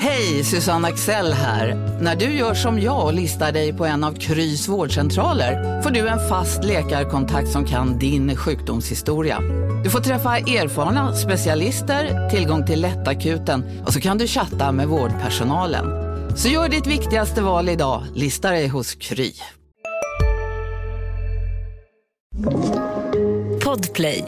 Hej, Susanne Axel här. När du gör som jag och listar dig på en av Krys vårdcentraler får du en fast läkarkontakt som kan din sjukdomshistoria. Du får träffa erfarna specialister, tillgång till lättakuten och så kan du chatta med vårdpersonalen. Så gör ditt viktigaste val idag, lista dig hos Kry. Podplay.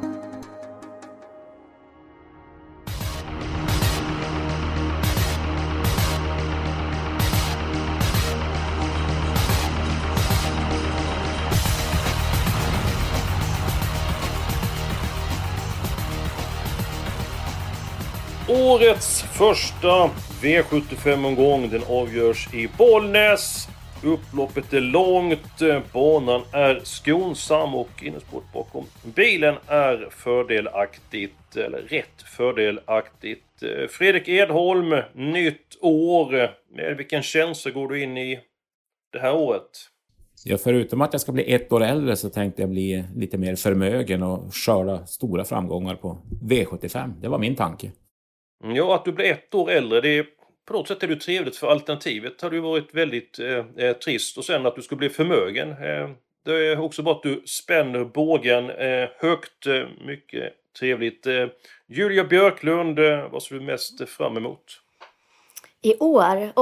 Årets första V75-omgång, den avgörs i Bollnäs. Upploppet är långt, banan är skonsam och innespåret bakom bilen är fördelaktigt, eller rätt fördelaktigt. Fredrik Edholm, nytt år. Med vilken känsla går du in i det här året? Ja, förutom att jag ska bli ett år äldre så tänkte jag bli lite mer förmögen och skörda stora framgångar på V75. Det var min tanke. Ja, att du blir ett år äldre, det är, på något sätt är det trevligt, för alternativet har ju varit väldigt trist. Och sen att du ska bli förmögen. Det är också bara att du spänner bågen högt, mycket trevligt. Julia Björklund, vad ser du mest fram emot? I år?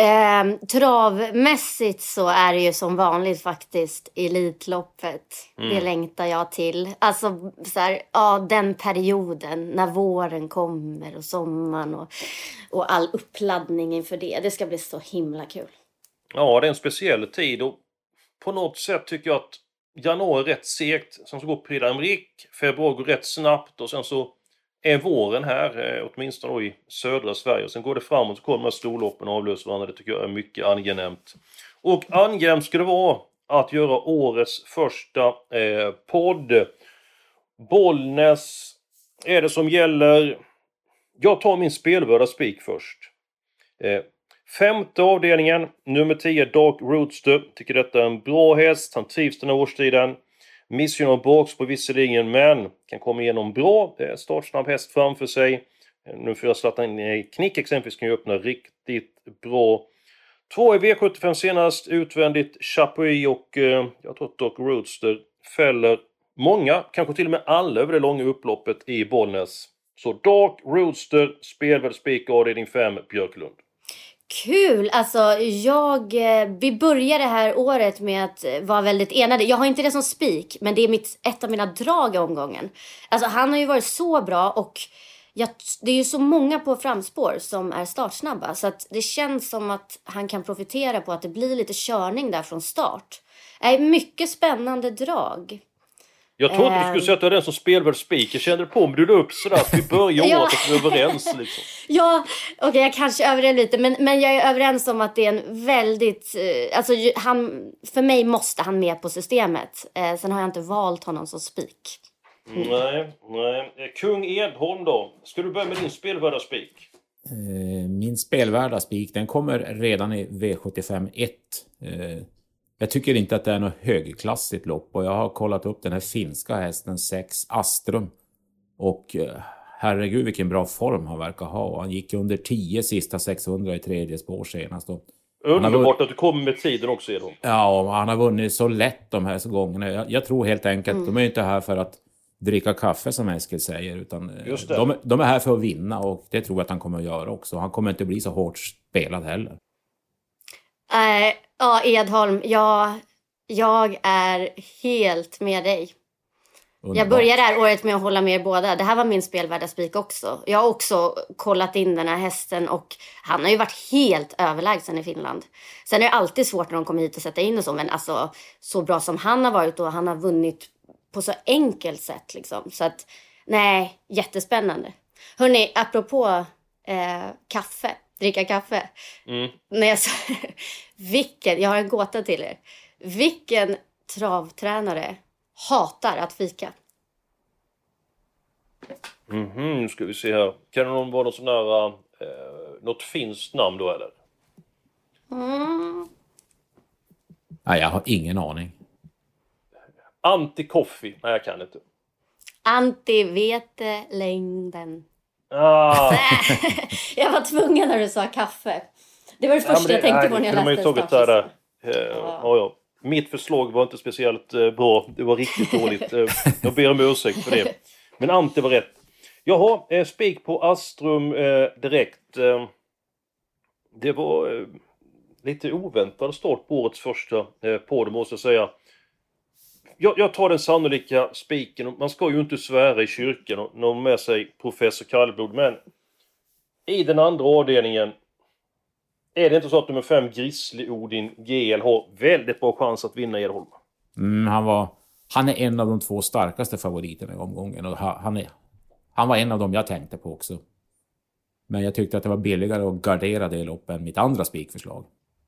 Travmässigt så är det ju som vanligt faktiskt Elitloppet. Det längtar jag till. Alltså så här, ja, den perioden när våren kommer och sommaren och all uppladdning inför det. Det ska bli så himla kul. Ja, det är en speciell tid och på något sätt tycker jag att januari är rätt segt. Sen så går Prix d'Amérique, februari går rätt snabbt och sen så är våren här, åtminstone då i södra Sverige. Och sen går det framåt så kommer storloppen och avlöser varandra. Det tycker jag är mycket angenämt. Och angenämt skulle det vara att göra årets första podd. Bollnäs är det som gäller. Jag tar min spelvärda spik först. Femte avdelningen, nummer 10, Dark Roadster. Tycker detta är en bra häst. Han trivs den här årstiden. Mission of Box på visserligen, men kan komma igenom bra. Startsnabb häst framför sig. Nu får jag slätta in Knick exempelvis, kan ju öppna riktigt bra. 2 i V75 senast, utvändigt Chapuis och jag tror att Doc Roadster fäller många, kanske till och med alla över det långa upploppet i Bollnäs. Så Dark Roadster, spelvärd spik, avdelning 5, Björklund. Kul! Alltså vi börjar det här året med att vara väldigt enade. Jag har inte det som spik, men det är ett av mina drag i omgången. Alltså han har ju varit så bra och det är ju så många på framspår som är startsnabba. Så att det känns som att han kan profitera på att det blir lite körning där från start. Det är mycket spännande drag. Jag trodde du skulle sätta den som spelvärd spik. Jag kände på om du la upp sådär att vi börjar åt att vi är överens liksom. Ja, okej, jag kanske överdrev lite. Men jag är överens om att det är en väldigt... Alltså för mig måste han med på systemet. Sen har jag inte valt honom som spik. Nej. Kung Edholm då. Ska du börja med din spelvärda spik? Min spelvärda spik, den kommer redan i V75 1. Jag tycker inte att det är något högklassigt lopp. Och jag har kollat upp den här finska hästen 6 Astrum. Och herregud vilken bra form han verkar ha. Han gick under 10 sista 600 i tredje spår senast. Underbart att du kommer med tiden också, Edholm. Ja, han har vunnit så lätt de här gångerna. Jag tror helt enkelt, de är inte här för att dricka kaffe som Eskil säger. Utan de är här för att vinna och det tror jag att han kommer att göra också. Han kommer inte att bli så hårt spelad heller. Ja, Edholm, jag är helt med dig. Underbart. Jag började det här året med att hålla med båda. Det här var min spelvärda spik också. Jag har också kollat in den här hästen och han har ju varit helt överlägsen i Finland. Sen är det alltid svårt när de kommer hit och sätta in och så, men alltså så bra som han har varit och han har vunnit på så enkelt sätt liksom. Så att, nej, jättespännande. Hörrni, apropå kaffe. Dricka kaffe. När jag sa, jag har en gåta till er. Vilken travtränare hatar att fika? Nu ska vi se här. Kan det vara något sån där något finskt namn då eller? Nej, jag har ingen aning. Anti-coffee. Nej, jag kan inte. Anti-vete-längden. Jag var tvungen när du sa kaffe. Det var det första jag tänkte på när jag läste startsiffror. Ja. Mitt förslag var inte speciellt bra. Det var riktigt dåligt. Jag ber om ursäkt för det. Men Ante var rätt. Jaha, spik på Astrum direkt. Det var lite oväntad start på årets första podd, måste jag säga. Jag tar den sannolika spiken. Man ska ju inte svära i kyrkan och någon med sig professor Kallblod. Men i den andra avdelningen är det inte så att nummer 5 Grizzly Odin GL har väldigt bra chans att vinna Edholm? Han är en av de 2 starkaste favoriterna i omgången. Och han var en av dem jag tänkte på också. Men jag tyckte att det var billigare att gardera det loppet än mitt andra spikförslag.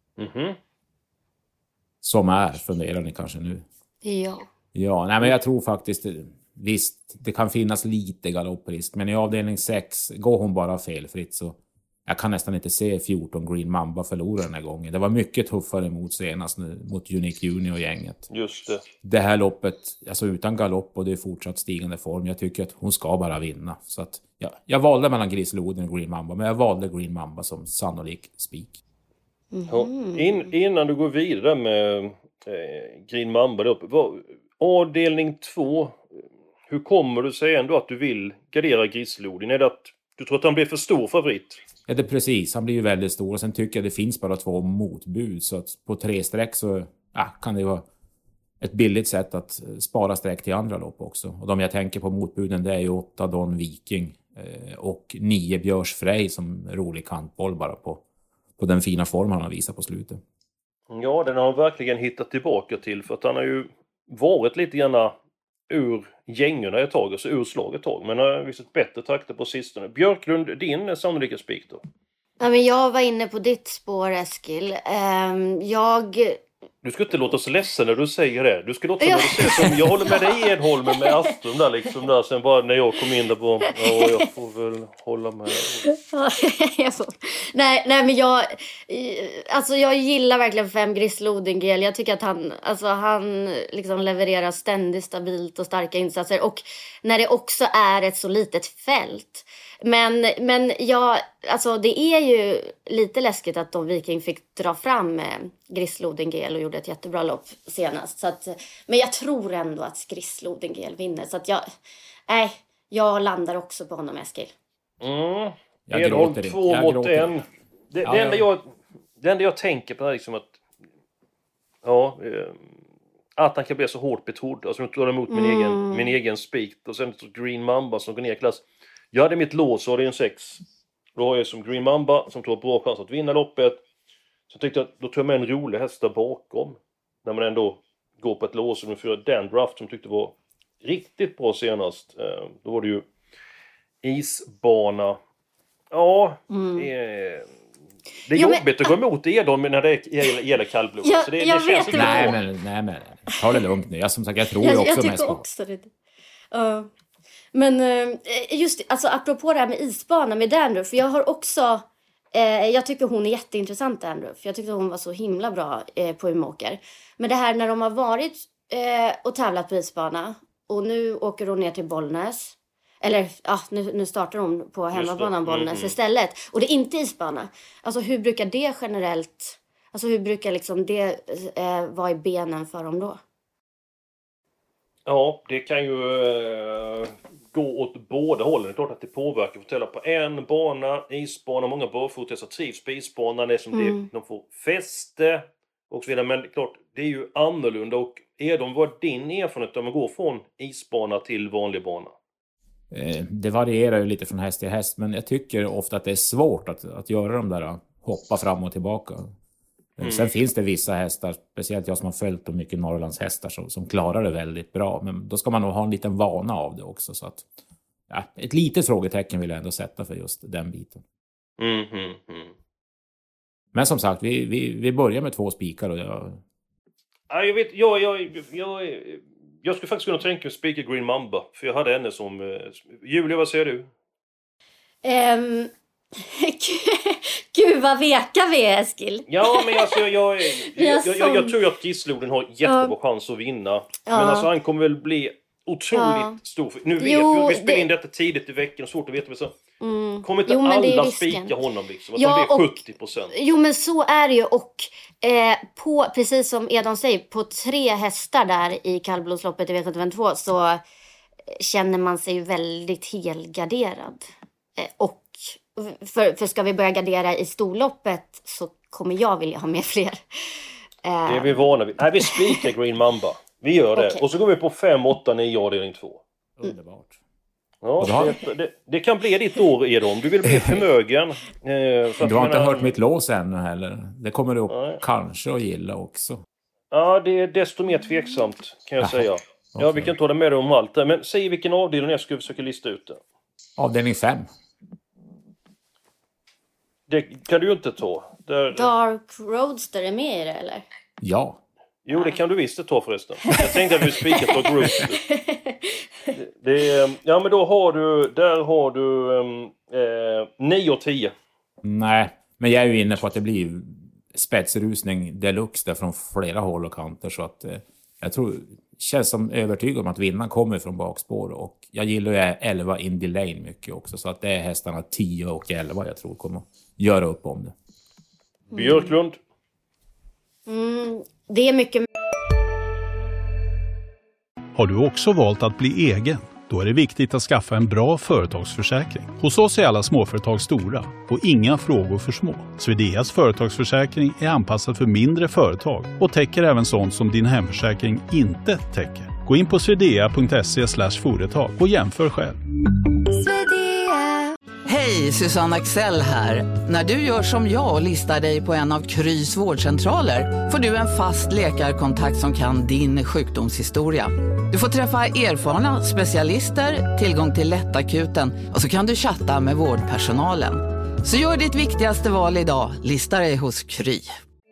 Som är, funderar ni kanske nu? Ja, nej, men jag tror faktiskt, visst, det kan finnas lite galopprisk. Men i avdelning 6 går hon bara felfritt, så jag kan nästan inte se 14 Green Mamba förlora den här gången. Det var mycket tuffare mot senast, mot Unique Junior-gänget. Just det. Det här loppet, alltså utan galopp och det är fortsatt stigande form. Jag tycker att hon ska bara vinna. Så att, jag valde mellan Grizzly Odin och Green Mamba, men jag valde Green Mamba som sannolik spik. Ja, innan du går vidare med Green Mamba där uppe. Avdelning 2, hur kommer du säga ändå att du vill gardera Grizzly Odin? Är det att du tror att han blir för stor favorit? Ja, det är precis. Han blir ju väldigt stor. Och sen tycker jag det finns bara 2 motbud. Så att på 3 streck så kan det vara ett billigt sätt att spara streck till andra lopp också. Och de jag tänker på motbuden, det är ju 8 Don Viking och 9 Björs Frej som rolig kantboll bara på den fina form han har visat på slutet. Ja, den har han verkligen hittat tillbaka till. För att han har ju varit lite grann ur gängorna ett tag, alltså ur slag ett tag. Men har visat bättre takter på sistone. Björklund, din sannolika spik då? Ja, men jag var inne på ditt spår, Eskil. Du ska inte låta så ledsen när du säger det. Du ska låta när du säger som jag håller med dig Edholmen med Astrum där liksom där. Sen bara när jag kom in där på, jag får väl hålla med. Nej, men jag gillar verkligen 5 Grizzly Odin GL. Jag tycker att han liksom levererar ständigt stabilt och starka insatser. Och när det också är ett så litet fält. Men det är ju lite läskigt att de Viking fick dra fram Grizzly Odin GL och gjorde ett jättebra lopp senast. Så att, men jag tror ändå att Grizzly Odin GL vinner. Så att jag landar också på honom, Eskil. Edholm 2 mot 1. Det enda jag tänker på är liksom att att han kan bli så hårt betrodd. Alltså nu tar emot min egen spik. Och sen Green Mamba som går ner i klass. Jag hade mitt lås och det är en 6. Då har jag som Green Mamba som tog bra chans att vinna loppet. Så jag tyckte att då tog jag med en rolig häst där bakom. När man ändå går på ett lås och nu får Dandruff som tyckte var riktigt bra senast. Då var det ju isbana. Ja, det är jobbigt att gå emot Edholm när det gäller kallblod. Ja, så det känns inte nej, men ta det lugnt nu. Jag tror också mest på. Också det. Men just alltså apropå det här med isbana med Dandruff, för jag har också jag tycker hon är jätteintressant, Dandruff. Jag tyckte hon var så himla bra på Umeåker. Men det här när de har varit och tävlat på isbana och nu åker hon ner till Bollnäs. Eller nu startar hon på hemmabanan Bollnäs istället. Och det är inte isbana. Alltså hur brukar det generellt, alltså hur brukar liksom det vara i benen för dem då? Ja, det kan ju gå åt båda hållen. Det är klart att det påverkar. Fortälla på en bana, isbana, många barfotästar trivs på isbanan. Det är som de får fäste och så vidare. Men klart, det är ju annorlunda. Och vad är din erfarenhet om man går från isbana till vanlig bana? Det varierar ju lite från häst till häst. Men jag tycker ofta att det är svårt att göra de där hoppa fram och tillbaka. Sen finns det vissa hästar, speciellt jag som har följt på mycket Norrlands hästar som klarar det väldigt bra. Men då ska man nog ha en liten vana av det också. Så att, ett litet frågetecken vill jag ändå sätta för just den biten. Men som sagt, vi börjar med 2 spikar. Och jag skulle faktiskt kunna tänka mig spika Green Mamba. För jag hade henne som... Julia, vad säger du? Gud vad veka vi är, Eskil. Ja, men alltså, jag tror att Grizzly Odin har jättebra chans att vinna. Men alltså han kommer väl bli otroligt stor. Nu vet vi spelar in detta tidigt i veckan, svårt att veta. Men så kommer inte alla spika honom liksom. Att de blir 70%. Jo, men så är det ju. Och precis som Edon säger, på 3 hästar där i kallblodsloppet i V752 så känner man sig väldigt helgarderad. Och för ska vi börja gardera i storloppet så kommer jag vilja ha med fler. Det är vi vana vid. Nej, vi spikar Green Mamba. Vi gör det. Okay. Och så går vi på 5, 8, 9 avdelning 2. Underbart. Ja, det kan bli ditt år, Edon. Du vill bli förmögen. Du har inte hört mitt lås ännu heller. Det kommer du kanske att gilla också. Ja, det är desto mer tveksamt kan jag säga. Okay. Ja, vi kan ta det med om allt där. Men säg vilken avdelning jag ska försöka lista ut det. Avdelning 5. Det kan du ju inte ta. Dark Roadster är med i det, eller? Ja. Jo, det kan du visst ta förresten. Jag tänkte att vi spikar Dark Roadster. Ja, men då har du 9 och 10. Nej, men jag är ju inne på att det blir spetsrusning deluxe där från flera håll och kanter. Så att jag tror, känns som övertygad om att vinnaren kommer från bakspår. Och jag gillar ju 11 Indy Lane mycket också. Så att det är hästarna 10 och 11 jag tror kommer göra upp om det. Björklund? Det är mycket. Har du också valt att bli egen? Då är det viktigt att skaffa en bra företagsförsäkring. Hos oss är alla småföretag stora och inga frågor för små. Swedeas företagsförsäkring är anpassad för mindre företag och täcker även sånt som din hemförsäkring inte täcker. Gå in på swedea.se/företag och jämför själv. Hej, Susanne Axel här. När du gör som jag och listar dig på en av Krys vårdcentraler får du en fast läkarkontakt som kan din sjukdomshistoria. Du får träffa erfarna specialister, tillgång till lättakuten och så kan du chatta med vårdpersonalen. Så gör ditt viktigaste val idag, lista dig hos Kry.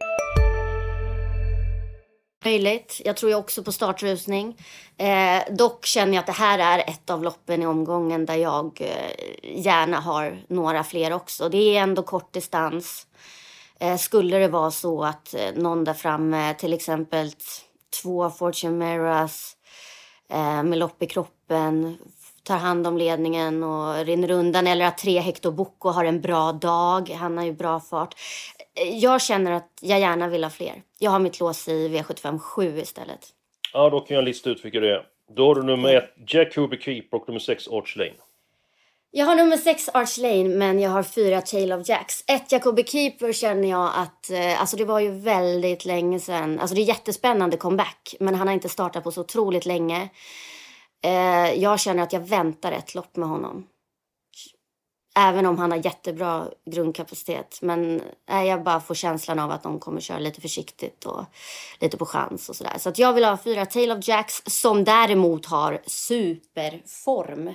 Möjligt. Jag tror ju också på startrusning. Dock känner jag att det här är ett av loppen i omgången där jag gärna har några fler också. Det är ändå kort distans. Skulle det vara så att någon där framme, till exempel 2 Fortune Mirrors med lopp i kroppen, tar hand om ledningen och rinner undan, eller att 3 Hector Bocco har en bra dag, han har ju bra fart. Jag känner att jag gärna vill ha fler. Jag har mitt lås i V75-7 istället. Ja, då kan jag lista ut vilka det är. Då har du nummer 1 Jacoby Keeper och nummer 6 Arch Lane. Jag har nummer 6 Arch Lane, men jag har 4 Tale of Jacks. 1 Jacoby Keeper känner jag att, alltså det var ju väldigt länge sedan. Alltså det är jättespännande comeback, men han har inte startat på så otroligt länge. Jag känner att jag väntar ett lopp med honom. Även om han har jättebra grundkapacitet. Men jag bara får känslan av att de kommer köra lite försiktigt och lite på chans och sådär. Så att jag vill ha 4 Tale of Jacks som däremot har superform.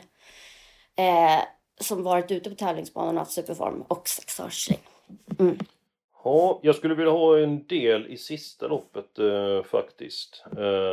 Som varit ute på tävlingsbanan och haft superform. Och 6 Arch Lane. Ja, jag skulle vilja ha en del i sista loppet faktiskt.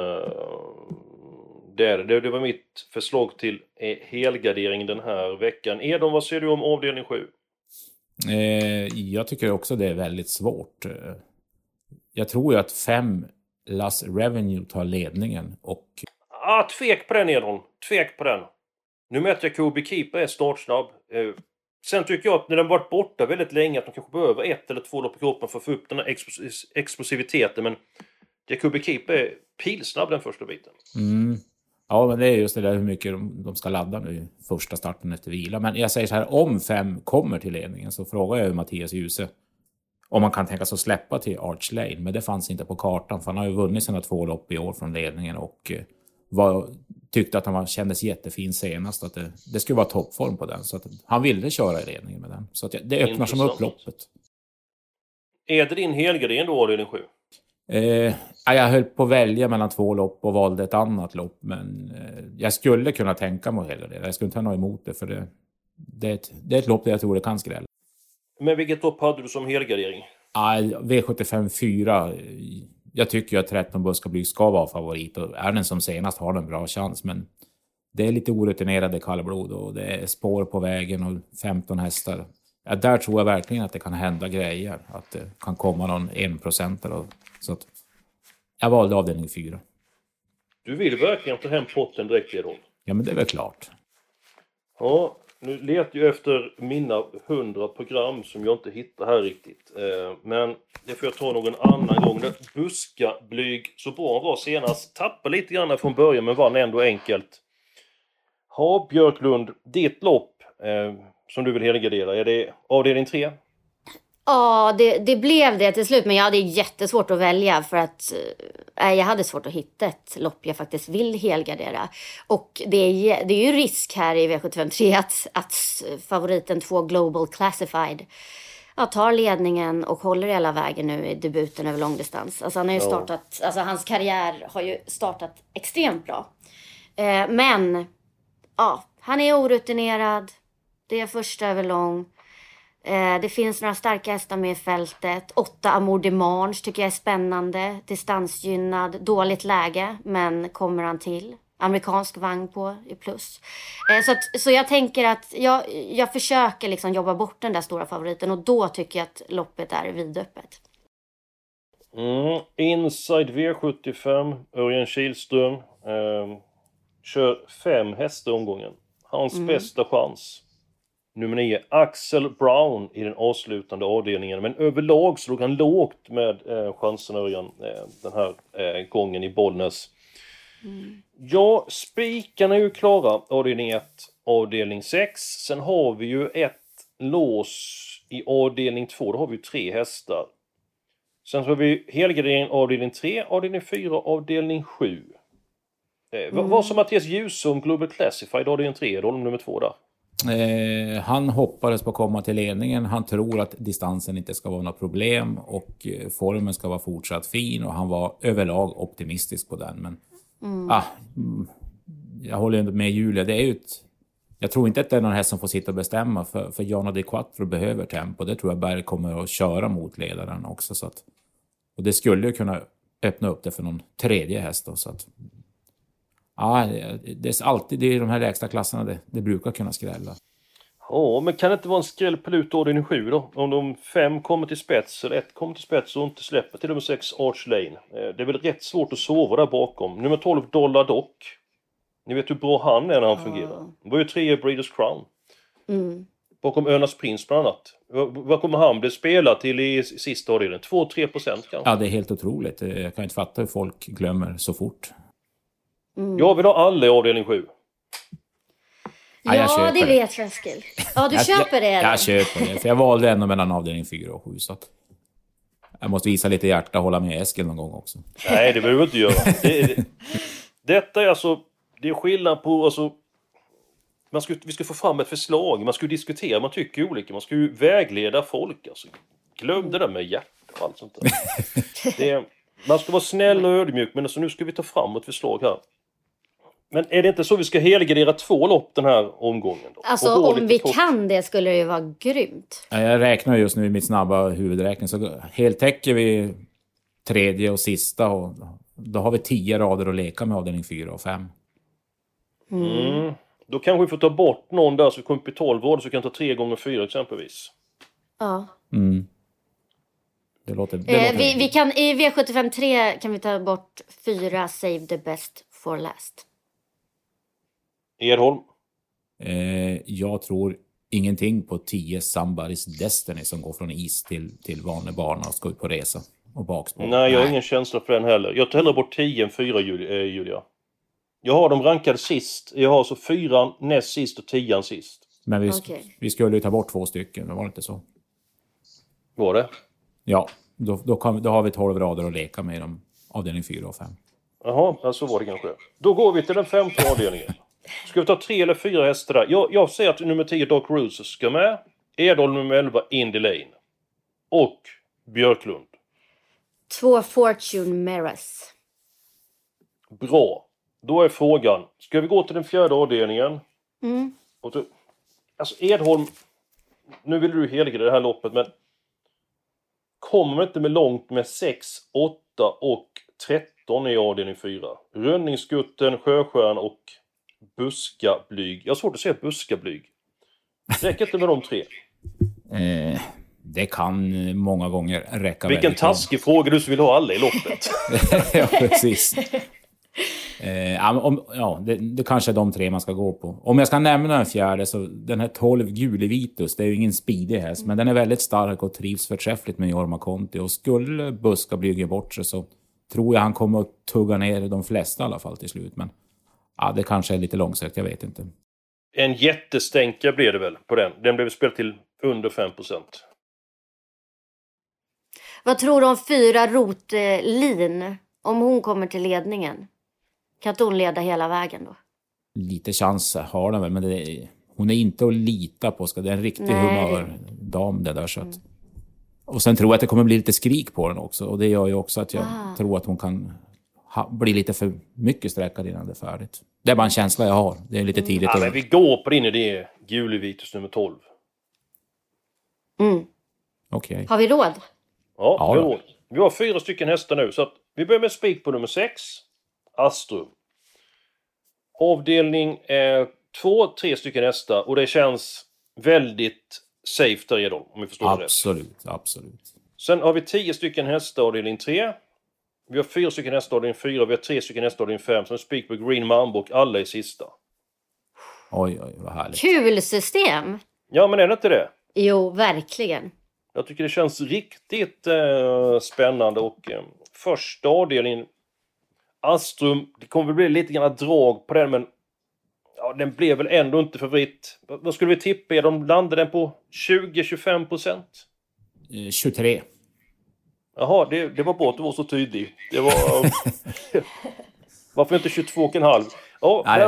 Det var mitt förslag till helgardering den här veckan. Edon, vad säger du om avdelning 7? Jag tycker också det är väldigt svårt. Jag tror ju att 5 Las Revenue tar ledningen. Och... tvek på den, Edon. Tvek på den. Nu mäter jag Jacoby Keeper är startsnabb. Sen tycker jag att när den varit borta väldigt länge att de kanske behöver 1 eller 2 lopp i kroppen för att få upp den här explosiviteten. Men Jacoby Keeper är pilsnabb den första biten. Ja, men det är just det där hur mycket de ska ladda nu första starten efter vila. Men jag säger så här, om 5 kommer till ledningen så frågar jag Mattias Djuse om man kan tänka sig att släppa till Arch Lane. Men det fanns inte på kartan, för han har ju vunnit sina 2 lopp i år från ledningen och tyckte att han kändes jättefin senast, att det skulle vara toppform på den, så att han ville köra i ledningen med den, så att det öppnar som upp loppet. Är det din helgardering då, avdelning 7? Jag höll på att välja mellan 2 lopp och valde ett annat lopp, men jag skulle kunna tänka mig helgardering. Jag skulle inte ha något emot det, för det är ett lopp där jag tror det kan skrälla. Men vilket lopp hade du som helgardering? V75-4. Jag tycker ju att 13 Buskablyg ska vara favorit, och är den som senast har den bra chans, men det är lite orutinerade kallblod och det är spår på vägen och 15 hästar. Ja, där tror jag verkligen att det kan hända grejer, att det kan komma någon 1%. Så att jag valde avdelning 4. Du vill verkligen ta hem potten direkt, Edholm. Ja, men det är väl klart. Ja, nu letar jag efter mina 100 program som jag inte hittar här riktigt. Men det får jag ta någon annan gång. Buskablyg, så bra han var senast. Tappade lite grann från början men vann ändå enkelt. Ja, Björklund, ditt lopp som du vill helgardera, är det avdelning 3? Ja, det blev det till slut. Men jag hade jättesvårt att välja för att jag hade svårt att hitta ett lopp jag faktiskt vill helgardera. Och det är ju risk här i V753 att favoriten 2 Global Classified tar ledningen och håller hela vägen nu i debuten över långdistans. Alltså han har ju startat, alltså hans karriär har ju startat extremt bra. Men ja, han är orutinerad. Det är första över lång. Det finns några starka hästar med i fältet. 8 Amour Demange tycker jag är spännande. Distansgynnad, dåligt läge, men kommer han till. Amerikansk vagn på i plus. Så jag tänker att jag försöker liksom jobba bort den där stora favoriten. Och då tycker jag att loppet är vidöppet. Inside V75, Örjan Kihlström. Kör 5 hästar omgången. Hans bästa chans. Nummer 9, Axel Brown i den avslutande avdelningen. Men överlag så låg han lågt med chansen Örjan den här gången i Bollnäs. Ja, spikarna är ju klara. Avdelning 1, avdelning 6. Sen har vi ju ett lås i avdelning 2. Då har vi ju 3 hästar. Sen så har vi helgardering avdelning 3, avdelning 4, avdelning 7. Vad som Mattias Ljusum Global Classified avdelning 3, då nummer 2 där? Han hoppades på att komma till ledningen. Han tror att distansen inte ska vara något problem och formen ska vara fortsatt fin, och han var överlag optimistisk på den. Men jag håller inte med Julia. Det är ju jag tror inte att det är någon häst som får sitta och bestämma, för Jana Di Quattro behöver tempo. Det tror jag Berg kommer att köra mot ledaren också, så att, och det skulle ju kunna öppna upp det för någon tredje häst då, så att det är alltid det är de här lägsta klasserna det brukar kunna skrälla. Ja, men kan det inte vara en skräll på avdelning 7 då? Om de 5 kommer till spets eller 1 kommer till spets och inte släpper till nummer 6 Arch Lane. Det är väl rätt svårt att sova där bakom. Nummer 12 Dollar Doc. Ni vet hur bra han är när han fungerar. Det var ju 3 Breeders Crown. Bakom Önas Prins bland annat. Vad kommer han bli spelad till i sista avdelningen? 2-3% kanske? Ja, det är helt otroligt. Jag kan inte fatta hur folk glömmer så fort. Jag vill ha alla i avdelning 7. Ja, det vet jag, Eskil. Ja, du köper det. Jag köper det, för jag valde ändå mellan avdelning 4 och 7. Så att jag måste visa lite hjärta och hålla med Eskil någon gång också. Nej, det behöver du inte göra. Detta är alltså, det är skillnad på, alltså, vi ska få fram ett förslag, man ska diskutera, man tycker olika, man ska ju vägleda folk. Alltså. Glöm det där med hjärta och allt sånt där. Man ska vara snäll och ödmjuk, men alltså, nu ska vi ta fram ett förslag här. Men är det inte så vi ska helgardera 2 lopp den här omgången då? Alltså om vi kan det skulle det ju vara grymt. Jag räknar just nu i mitt snabba huvudräkning, så heltäcker vi 3:e och sista, och då har vi 10 rader att leka med avdelning 4 och 5. Då kanske vi får ta bort någon där så vi kommer upp i 12 rader, så vi kan ta 3 gånger 4 exempelvis. Ja. Det låter vi kan, i V75-3 kan vi ta bort 4 Save the Best for Last. Edholm? Jag tror ingenting på 10 Somebody's Destiny som går från is till vanlig bana och ska ut på resa och bakspår. Nej, jag har ingen känsla för den heller. Jag tar hellre bort 10 än 4, Julia. Jag har dem rankade sist. Jag har så 4 näst sist och 10 sist. Men vi skulle ju ta bort 2 stycken, det var inte så. Var det? Ja, då har vi 12 rader att leka med dem, avdelning 4 och 5. Jaha, så var det kanske. Då går vi till den 5:e avdelningen. Ska vi ta 3 eller 4 hästar där? Jag säger att nummer 10 Dark Roots ska med. Edholm nummer 11 Indy Lane. Och Björklund. 2 Fortune Mares. Bra. Då är frågan. Ska vi gå till den 4:e avdelningen? Och då, alltså Edholm, nu vill du helgardera det här loppet, men kommer man inte med långt med 6, 8 och 13 i avdelning 4? Rönningsgutten, Sjöstjärn och Buskablyg. Jag har svårt att säga Buskablyg. Räcker inte med de 3? Det kan många gånger räcka. Vilken taskig fråga, du som vill ha alla i loppet. Ja, precis. Det kanske är de 3 man ska gå på. Om jag ska nämna en fjärde, så den här 12 Gulevitus, det är ju ingen speedig häst, men den är väldigt stark och trivs förträffligt med Jorma Konti. Och skulle Buska blyga bort sig, så tror jag han kommer att tugga ner de flesta i alla fall till slut. Men det kanske är lite långsökt, jag vet inte. En jättestänka blev det väl på den. Den blev spelad till under 5%. Vad tror du om 4 Rotlin? Om hon kommer till ledningen, kan inte hon leda hela vägen då? Lite chans har den väl, men hon är inte att lita på. Det är en riktig humördam det där. Så att. Och sen tror jag att det kommer bli lite skrik på den också. Och det gör ju också att jag tror att hon kan bli lite för mycket sträckad innan det är färdigt. Det är bara en känsla jag har. Det är lite tidigt. Men vi går på din idé. Gulevitus nummer 12. Okej. Har vi råd? Ja, vi har råd. Vi har 4 stycken hästar nu. Så att vi börjar med spik på nummer 6. Astrum. Avdelning 2-3 stycken hästar. Och det känns väldigt safe där i dem, om vi förstår det. Absolut. Sen har vi 10 stycken hästar avdelning 3. Vi har 4 stycken hästar avdelning 4. Vi har 3 stycken hästar avdelning 5. Sen spik på Green Mambo och alla i sista. Oj, vad härligt. Kul system! Ja, men är det inte det? Jo, verkligen. Jag tycker det känns riktigt spännande. Och första avdelningen Astrum, det kommer väl bli lite grann drag på den, men den blev väl ändå inte favorit. Vad skulle vi tippa? De landade den på 20-25%? 23. Jaha, det var bra att du var så tydlig. Det var... Varför inte 22,5? Ja,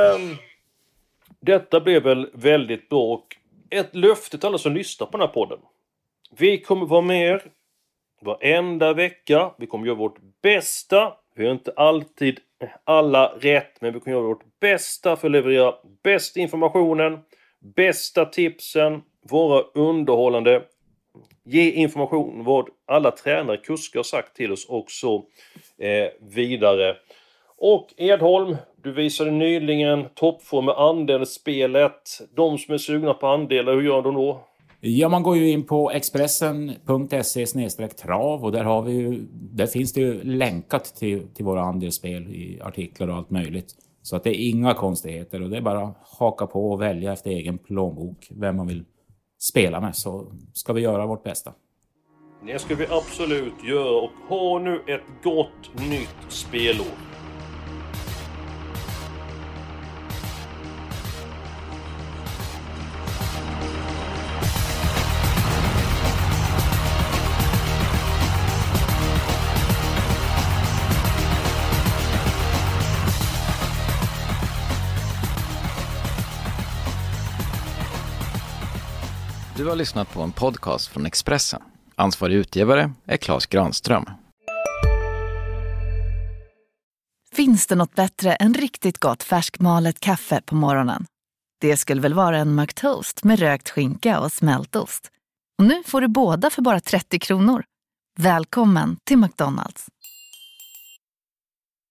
detta blev väl väldigt bra. Och ett löfte till alla som lyssnar på den här podden. Vi kommer vara med er varenda vecka. Vi kommer göra vårt bästa. Vi har inte alltid alla rätt, men vi kommer göra vårt bästa för att leverera bästa informationen, bästa tipsen, vara underhållande, ge information vad alla tränare, kuskar har sagt till oss och så vidare. Och Edholm, du visade nyligen toppform med andelsspelet. De som är sugna på andelar, hur gör de då? Ja, man går ju in på expressen.se/trav och där finns det ju länkat till våra andelsspel i artiklar och allt möjligt. Så att det är inga konstigheter och det är bara att haka på och välja efter egen plånbok vem man vill spela med, så ska vi göra vårt bästa. Det ska vi absolut göra och ha nu ett gott nytt spelår. Du har lyssnat på en podcast från Expressen. Ansvarig utgivare är Claes Granström. Finns det något bättre än riktigt gott färskmalet kaffe på morgonen? Det skulle väl vara en McToast med rökt skinka och smältost. Och nu får du båda för bara 30 kronor. Välkommen till McDonald's.